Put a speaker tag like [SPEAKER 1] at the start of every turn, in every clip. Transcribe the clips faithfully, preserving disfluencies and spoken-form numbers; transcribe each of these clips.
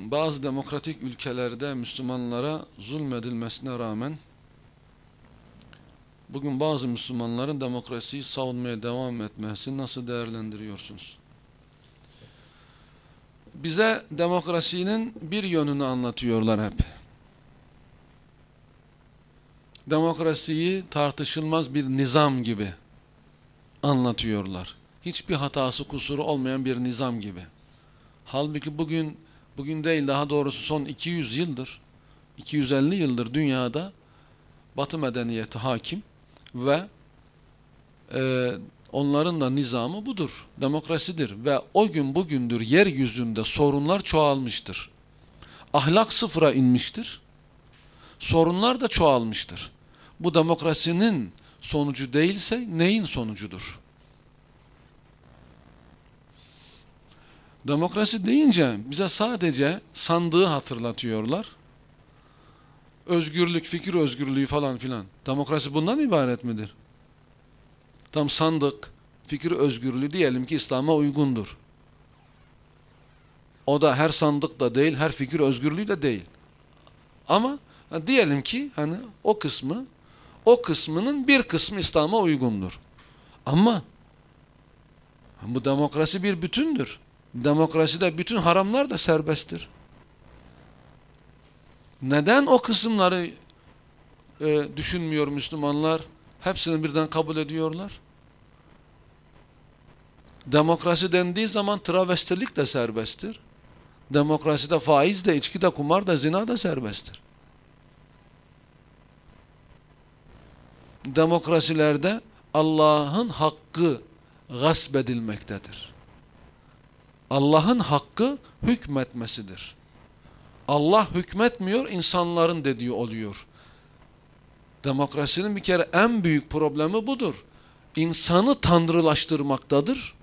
[SPEAKER 1] Bazı demokratik ülkelerde Müslümanlara zulmedilmesine rağmen bugün bazı Müslümanların demokrasiyi savunmaya devam etmesini nasıl değerlendiriyorsunuz? Bize demokrasinin bir yönünü anlatıyorlar hep. Demokrasiyi tartışılmaz bir nizam gibi anlatıyorlar. Hiçbir hatası kusuru olmayan bir nizam gibi. Halbuki bugün, bugün değil daha doğrusu son iki yüz yıldır, iki yüz elli yıldır dünyada Batı medeniyeti hakim ve e, onların da nizamı budur, demokrasidir. Ve o gün bugündür yeryüzünde sorunlar çoğalmıştır. Ahlak sıfıra inmiştir, sorunlar da çoğalmıştır. Bu demokrasinin sonucu değilse neyin sonucudur? Demokrasi deyince bize sadece sandığı hatırlatıyorlar. Özgürlük, fikir özgürlüğü falan filan. Demokrasi bundan ibaret midir? Tam sandık, fikir özgürlüğü diyelim ki İslam'a uygundur. O da her sandık da değil, her fikir özgürlüğü de değil. Ama diyelim ki hani o kısmı, o kısmının bir kısmı İslam'a uygundur. Ama bu demokrasi bir bütündür. Demokraside bütün haramlar da serbesttir. Neden o kısımları e, düşünmüyor Müslümanlar? Hepsini birden kabul ediyorlar. Demokrasi dendiği zaman travestilik de serbesttir. Demokraside faiz de, içki de, kumar da, zina da serbesttir. Demokrasilerde Allah'ın hakkı gasp edilmektedir. Allah'ın hakkı hükmetmesidir. Allah hükmetmiyor, insanların dediği oluyor. Demokrasinin bir kere en büyük problemi budur. İnsanı tanrılaştırmaktadır.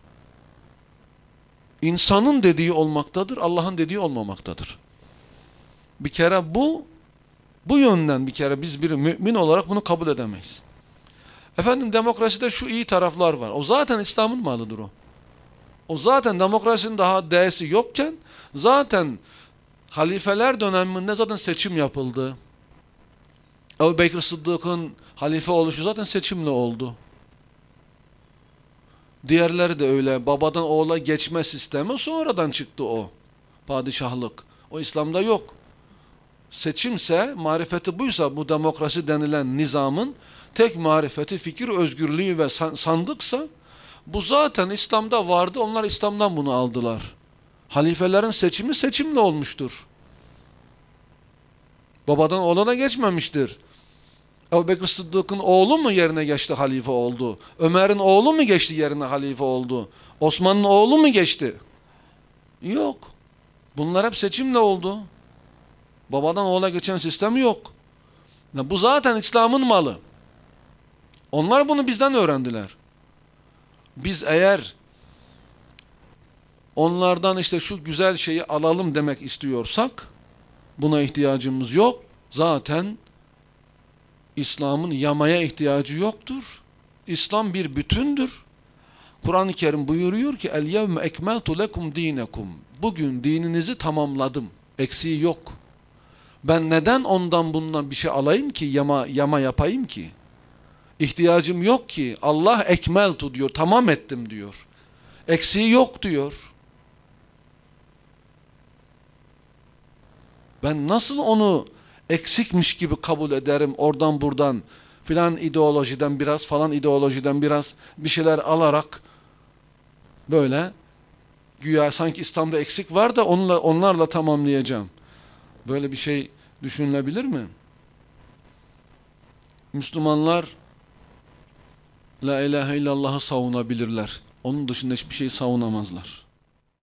[SPEAKER 1] İnsanın dediği olmaktadır, Allah'ın dediği olmamaktadır. Bir kere bu, bu yönden bir kere biz bir mümin olarak bunu kabul edemeyiz. Efendim demokraside şu iyi taraflar var. O zaten İslam'ın malıdır o. O zaten demokrasinin daha değesi yokken zaten halifeler döneminde zaten seçim yapıldı. Ebu Bekir Sıddık'ın halife oluşu zaten seçimle oldu. Diğerleri de öyle. Babadan oğula geçme sistemi sonradan çıktı o. Padişahlık. O İslam'da yok. Seçimse, marifeti buysa bu demokrasi denilen nizamın tek marifeti fikir özgürlüğü ve sandıksa bu zaten İslam'da vardı. Onlar İslam'dan bunu aldılar. Halifelerin seçimi seçimle olmuştur. Babadan oğlana geçmemiştir. Ebu Bekir Sıddık'ın oğlu mu yerine geçti halife oldu? Ömer'in oğlu mu geçti yerine halife oldu? Osman'ın oğlu mu geçti? Yok. Bunlar hep seçimle oldu. Babadan oğula geçen sistem yok. Bu zaten İslam'ın malı. Onlar bunu bizden öğrendiler. Biz eğer onlardan işte şu güzel şeyi alalım demek istiyorsak buna ihtiyacımız yok. Zaten İslam'ın yamaya ihtiyacı yoktur. İslam bir bütündür. Kur'an-ı Kerim buyuruyor ki el yevme ekmeltu lekum dinekum. Bugün dininizi tamamladım. Eksiği yok. Ben neden ondan bundan bir şey alayım ki, yama yama yapayım ki? İhtiyacım yok ki. Allah ekmeltu diyor, tamam ettim diyor. Eksiği yok diyor. Ben nasıl onu eksikmiş gibi kabul ederim oradan buradan filan ideolojiden biraz falan ideolojiden biraz bir şeyler alarak böyle güya sanki İslam'da eksik var da onunla, onlarla tamamlayacağım. Böyle bir şey düşünülebilir mi? Müslümanlar La ilahe illallah'ı savunabilirler. Onun dışında hiçbir şey savunamazlar.